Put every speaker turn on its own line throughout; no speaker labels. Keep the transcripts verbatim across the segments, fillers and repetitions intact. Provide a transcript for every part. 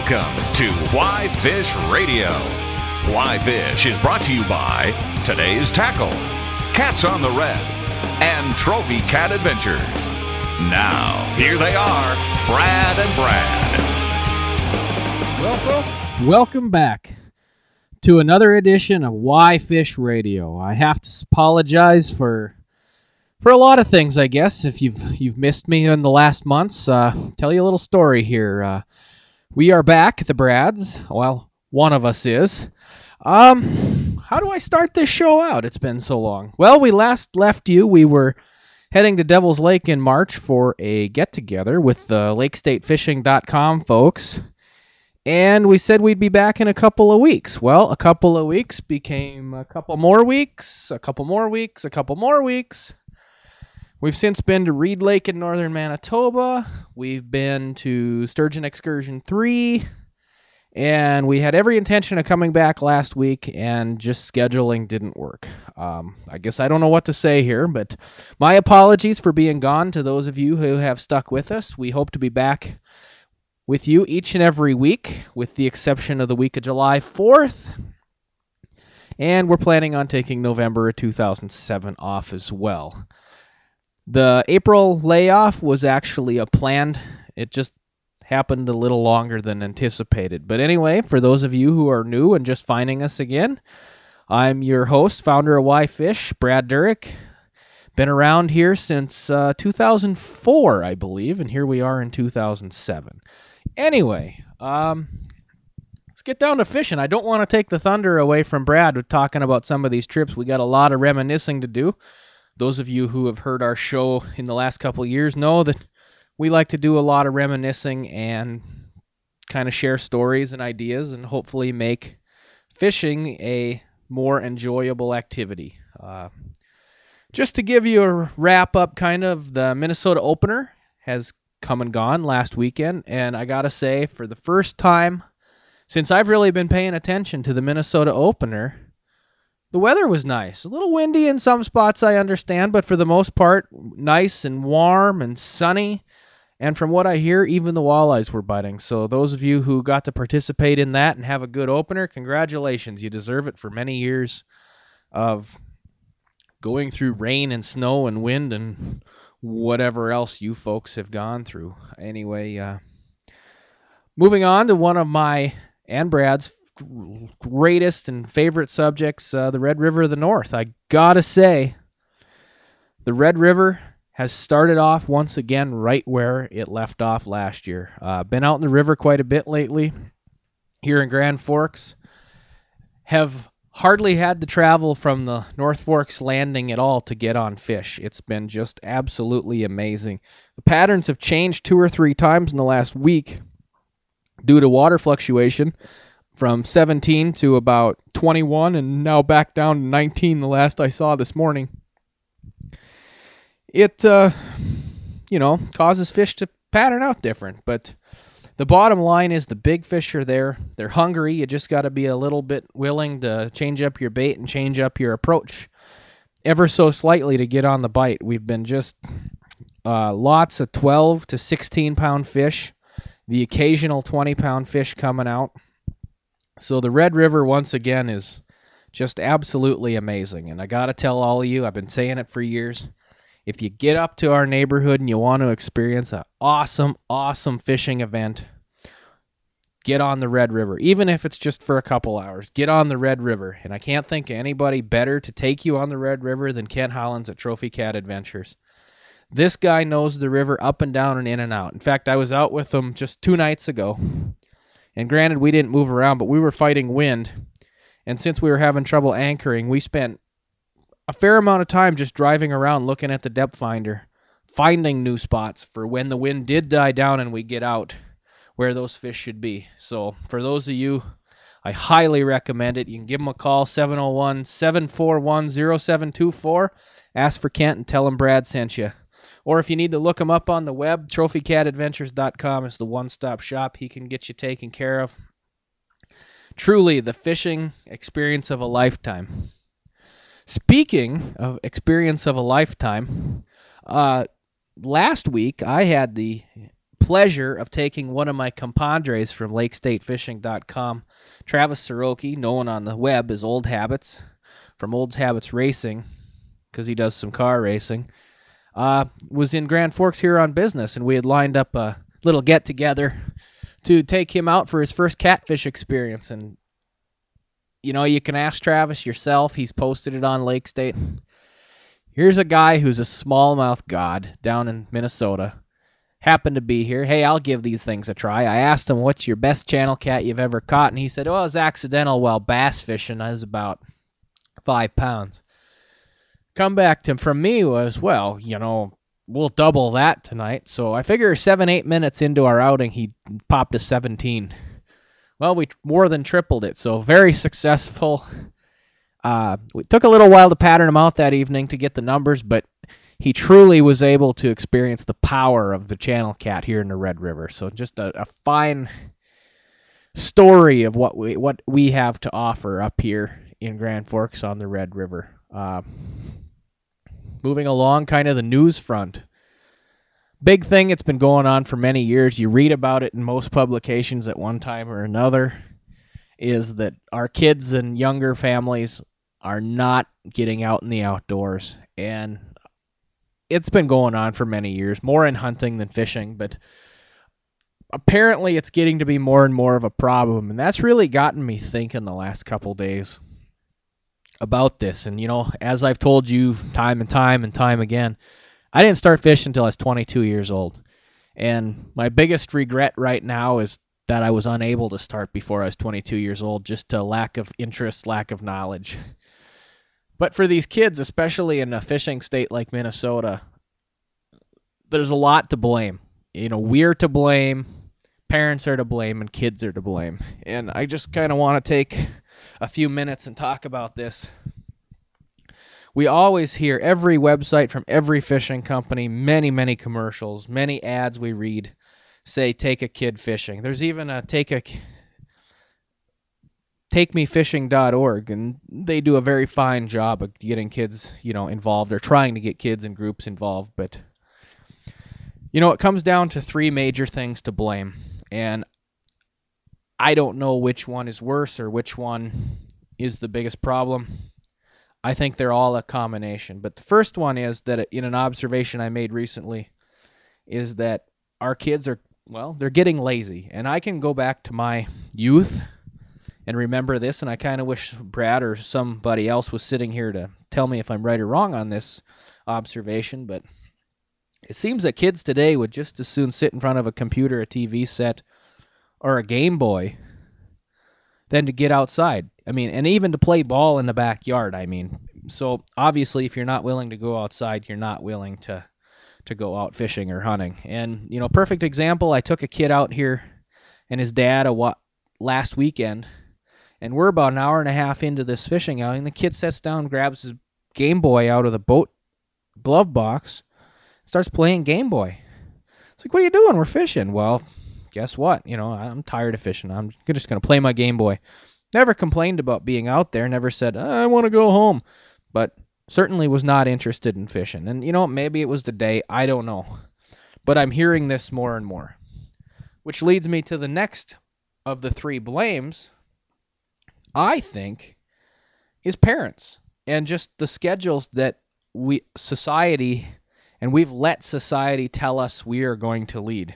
Welcome to Why Fish Radio. Why Fish is brought to you by Today's Tackle, Cats on the Red, and Trophy Cat Adventures. Now, here they are, Brad and Brad.
Well, folks, welcome back to another edition of Why Fish Radio. I have to apologize for for a lot of things, I guess. If you've you've missed me in the last months, uh, tell you a little story here. Uh, we are back, the Brads. Well, one of us is. Um, how do I start this show out? It's been so long. Well, we last left you. We were heading to Devil's Lake in March for a get-together with the lake state fishing dot com folks. And we said we'd be back in a couple of weeks. Well, a couple of weeks became a couple more weeks, a couple more weeks, a couple more weeks. We've since been to Reed Lake in northern Manitoba. We've been to Sturgeon Excursion three. And we had every intention of coming back last week, and just scheduling didn't work. Um, I guess I don't know what to say here, but my apologies for being gone to those of you who have stuck with us. We hope to be back with you each and every week, with the exception of the week of July fourth. And we're planning on taking November of two thousand seven off as well. The April layoff was actually a planned. It just happened a little longer than anticipated. But anyway, for those of you who are new and just finding us again, I'm your host, founder of Why Fish, Brad Durick. Been around here since uh, two thousand four, I believe, and here we are in two thousand seven. Anyway, um, let's get down to fishing. I don't want to take the thunder away from Brad with talking about some of these trips. We got a lot of reminiscing to do. Those of you who have heard our show in the last couple of years know that we like to do a lot of reminiscing and kind of share stories and ideas and hopefully make fishing a more enjoyable activity. Uh, just to give you a wrap-up, kind of, the Minnesota Opener has come and gone last weekend, and I gotta say, for the first time since I've really been paying attention to the Minnesota Opener, the weather was nice. A little windy in some spots, I understand, but for the most part, nice and warm and sunny. And from what I hear, even the walleyes were biting. So those of you who got to participate in that and have a good opener, congratulations. You deserve it for many years of going through rain and snow and wind and whatever else you folks have gone through. Anyway, uh, moving on to one of my and Brad's greatest and favorite subjects, uh, the Red River of the North. I gotta say, the Red River has started off once again right where it left off last year. Uh, been out in the river quite a bit lately here in Grand Forks. Have hardly had to travel from the North Forks landing at all to get on fish. It's been just absolutely amazing. The patterns have changed two or three times in the last week due to water fluctuation from seventeen to about twenty-one and now back down to nineteen the last I saw this morning. It, uh, you know, causes fish to pattern out different, but the bottom line is the big fish are there. They're hungry. You just got to be a little bit willing to change up your bait and change up your approach ever so slightly to get on the bite. We've been just uh, lots of twelve to sixteen pound fish, the occasional twenty pound fish coming out. So the Red River, once again, is just absolutely amazing. And I got to tell all of you, I've been saying it for years, if you get up to our neighborhood and you want to experience an awesome, awesome fishing event, get on the Red River. Even if it's just for a couple hours, get on the Red River. And I can't think of anybody better to take you on the Red River than Kent Hollins at Trophy Cat Adventures. This guy knows the river up and down and in and out. In fact, I was out with him just two nights ago. And granted, we didn't move around, but we were fighting wind. And since we were having trouble anchoring, we spent a fair amount of time just driving around looking at the depth finder, finding new spots for when the wind did die down and we get out where those fish should be. So for those of you, I highly recommend it. You can give them a call, seven oh one, seven four one, oh seven two four. Ask for Kent and tell him Brad sent you. Or if you need to look him up on the web, trophy cat adventures dot com is the one-stop shop. He can get you taken care of. Truly, the fishing experience of a lifetime. Speaking of experience of a lifetime, uh, last week I had the pleasure of taking one of my compadres from lake state fishing dot com, Travis Soroki, known on the web as Old Habits, from Old Habits Racing, because he does some car racing, uh, was in Grand Forks here on business, and we had lined up a little get-together to take him out for his first catfish experience. And, you know, you can ask Travis yourself. He's posted it on Lake State. Here's a guy who's a smallmouth god down in Minnesota. Happened to be here. Hey, I'll give these things a try. I asked him, what's your best channel cat you've ever caught? And he said, oh, it was accidental while bass fishing. I was about five pounds. Come back to from me was, well, you know, we'll double that tonight. So I figure seven, eight minutes into our outing, he popped a seventeen. Well, we more than tripled it, so very successful. Uh, it took a little while to pattern him out that evening to get the numbers, but he truly was able to experience the power of the channel cat here in the Red River. So just a, a fine story of what we what we have to offer up here in Grand Forks on the Red River. Uh, moving along, kind of the news front. Big thing, it's been going on for many years. You read about it in most publications at one time or another, is that our kids and younger families are not getting out in the outdoors. And it's been going on for many years, more in hunting than fishing, but apparently it's getting to be more and more of a problem. And that's really gotten me thinking the last couple days about this. And, you know, as I've told you time and time and time again, I didn't start fishing until I was twenty-two years old. And my biggest regret right now is that I was unable to start before I was twenty-two years old, just to lack of interest, lack of knowledge. But for these kids, especially in a fishing state like Minnesota, there's a lot to blame. You know, we're to blame, parents are to blame, and kids are to blame. And I just kind of want to take a few minutes and talk about this. We always hear every website from every fishing company, many, many commercials, many ads we read say take a kid fishing. There's even a take a take me fishing dot org, and they do a very fine job of getting kids, you know, involved, or trying to get kids and groups involved. But, you know, it comes down to three major things to blame. And I don't know which one is worse or which one is the biggest problem. I think they're all a combination. But the first one is that, in an observation I made recently, is that our kids are, well, they're getting lazy. And I can go back to my youth and remember this, and I kind of wish Brad or somebody else was sitting here to tell me if I'm right or wrong on this observation, but it seems that kids today would just as soon sit in front of a computer, a T V set, or a Game Boy than to get outside. I mean, and even to play ball in the backyard, I mean. So obviously, if you're not willing to go outside, you're not willing to to go out fishing or hunting. And, you know, perfect example, I took a kid out here and his dad a wa- last weekend, and we're about an hour and a half into this fishing outing. The kid sits down, grabs his Game Boy out of the boat glove box, starts playing Game Boy. It's like, what are you doing? We're fishing. Well, guess what? You know, I'm tired of fishing. I'm just going to play my Game Boy. Never complained about being out there. Never said, I want to go home. But certainly was not interested in fishing. And, you know, maybe it was the day. I don't know. But I'm hearing this more and more. Which leads me to the next of the three blames, I think, is parents. And just the schedules that we, society, and we've let society tell us we are going to lead.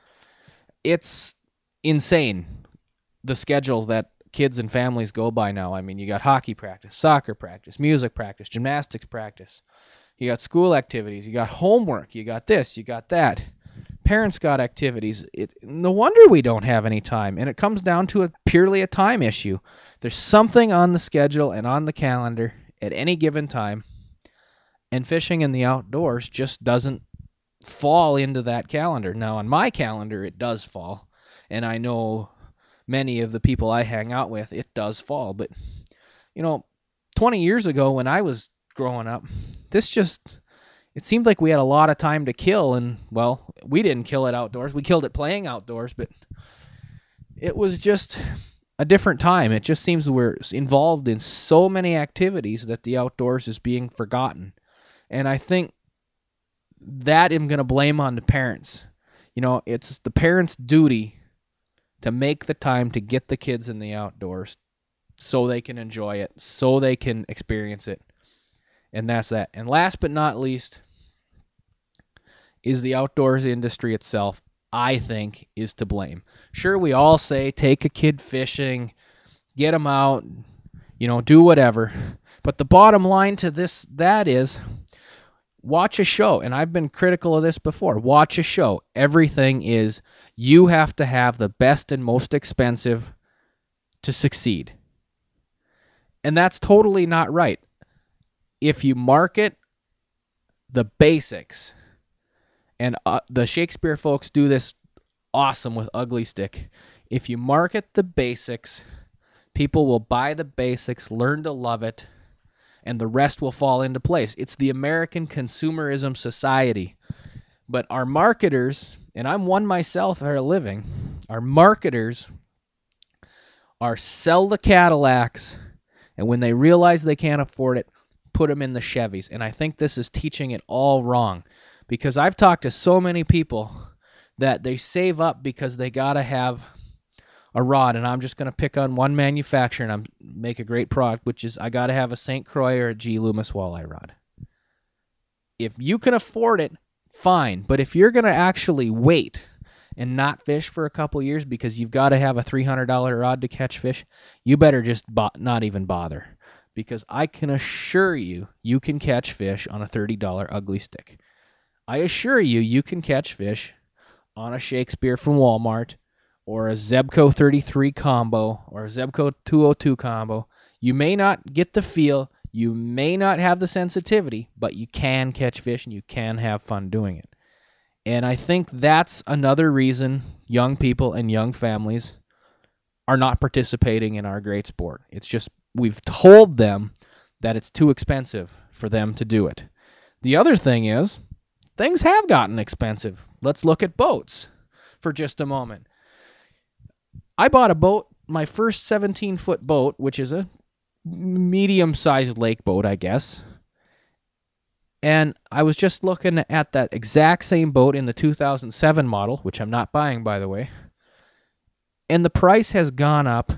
It's insane, the schedules that kids and families go by now. I mean, you got hockey practice, soccer practice, music practice, gymnastics practice. You got school activities. You got homework. You got this. You got that. Parents got activities. It, no wonder we don't have any time. And it comes down to a purely a time issue. There's something on the schedule and on the calendar at any given time, and fishing in the outdoors just doesn't fall into that calendar. Now, on my calendar, it does fall, and I know many of the people I hang out with, it does fall. But, you know, twenty years ago when I was growing up, this just, it seemed like we had a lot of time to kill, and, well, we didn't kill it outdoors. We killed it playing outdoors, but it was just a different time. It just seems we're involved in so many activities that the outdoors is being forgotten. And I think that I'm going to blame on the parents. You know, it's the parents' duty to make the time to get the kids in the outdoors so they can enjoy it, so they can experience it. And that's that. And last but not least is the outdoors industry itself, I think, is to blame. Sure, we all say take a kid fishing, get them out, you know, do whatever. But the bottom line to this, that is, watch a show. And I've been critical of this before. Watch a show. Everything is, you have to have the best and most expensive to succeed. And that's totally not right. If you market the basics, and uh, the Shakespeare folks do this awesome with Ugly Stick. If you market the basics, people will buy the basics, learn to love it, and the rest will fall into place. It's the American consumerism society. But our marketers, and I'm one myself for a living, our marketers are sell the Cadillacs, and when they realize they can't afford it, put them in the Chevys. And I think this is teaching it all wrong. Because I've talked to so many people that they save up because they got to have a rod. And I'm just going to pick on one manufacturer and I'm make a great product, which is I got to have a Saint Croix or a G. Loomis walleye rod. If you can afford it, fine. But if you're going to actually wait and not fish for a couple years because you've got to have a three hundred dollars rod to catch fish, you better just bo- not even bother. Because I can assure you, you can catch fish on a thirty dollars Ugly Stick. I assure you, you can catch fish on a Shakespeare from Walmart or a Zebco thirty-three combo or a Zebco two oh two combo. You may not get the feel, you may not have the sensitivity, but you can catch fish and you can have fun doing it. And I think that's another reason young people and young families are not participating in our great sport. It's just we've told them that it's too expensive for them to do it. The other thing is, things have gotten expensive. Let's look at boats for just a moment. I bought a boat, my first seventeen-foot boat, which is a medium-sized lake boat, I guess. And I was just looking at that exact same boat in the two thousand seven model, which I'm not buying, by the way. And the price has gone up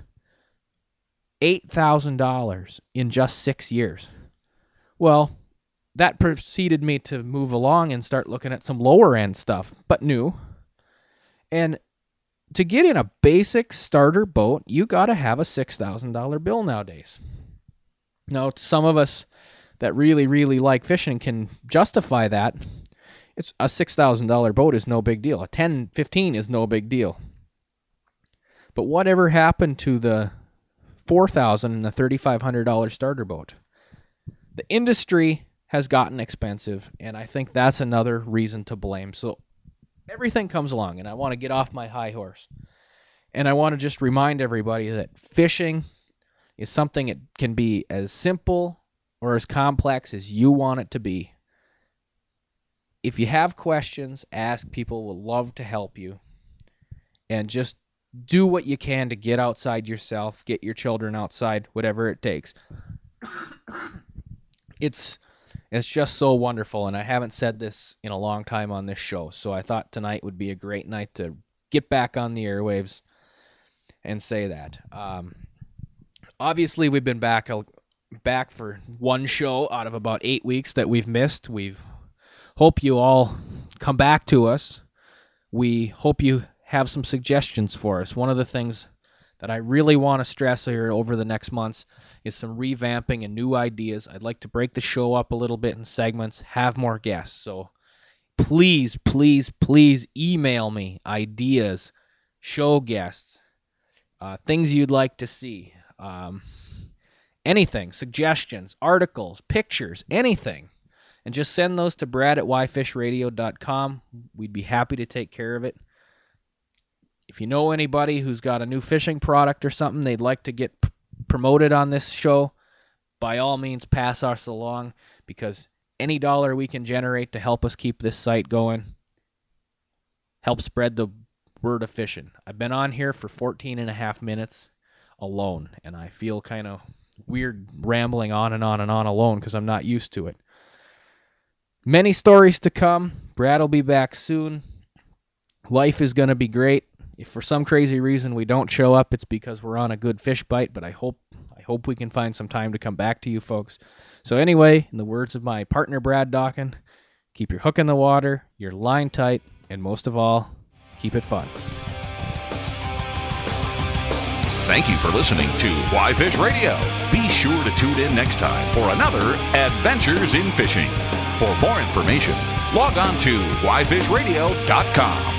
eight thousand dollars in just six years. Well, that proceeded me to move along and start looking at some lower end stuff, but new. And to get in a basic starter boat, you got to have a six thousand dollars bill nowadays. Now, some of us that really, really like fishing can justify that. It's a six thousand dollars boat is no big deal. A ten, fifteen is no big deal. But whatever happened to the four thousand dollars and the thirty-five hundred dollars starter boat? The industry has gotten expensive, and I think that's another reason to blame. So everything comes along, and I want to get off my high horse. And I want to just remind everybody that fishing is something that can be as simple or as complex as you want it to be. If you have questions, ask. People will love to help you. And just do what you can to get outside yourself, get your children outside, whatever it takes. It's it's just so wonderful, and I haven't said this in a long time on this show, so I thought tonight would be a great night to get back on the airwaves and say that. Um, obviously, we've been back back for one show out of about eight weeks that we've missed. We hope you all come back to us. We hope you have some suggestions for us. One of the things that I really want to stress here over the next months is some revamping and new ideas. I'd like to break the show up a little bit in segments, have more guests. So please, please, please email me ideas, show guests, uh, things you'd like to see, um, anything, suggestions, articles, pictures, anything. And just send those to Brad at why fish radio dot com. We'd be happy to take care of it. If you know anybody who's got a new fishing product or something they'd like to get p- promoted on this show, by all means pass us along, because any dollar we can generate to help us keep this site going helps spread the word of fishing. I've been on here for fourteen and a half minutes alone, and I feel kind of weird rambling on and on and on alone because I'm not used to it. Many stories to come. Brad will be back soon. life is going to be great. If for some crazy reason we don't show up, it's because we're on a good fish bite, but I hope I hope we can find some time to come back to you folks. So anyway, in the words of my partner Brad Dawkin, keep your hook in the water, your line tight, and most of all, keep it fun.
Thank you for listening to Why Fish Radio. Be sure to tune in next time for another Adventures in Fishing. For more information, log on to why fish radio dot com.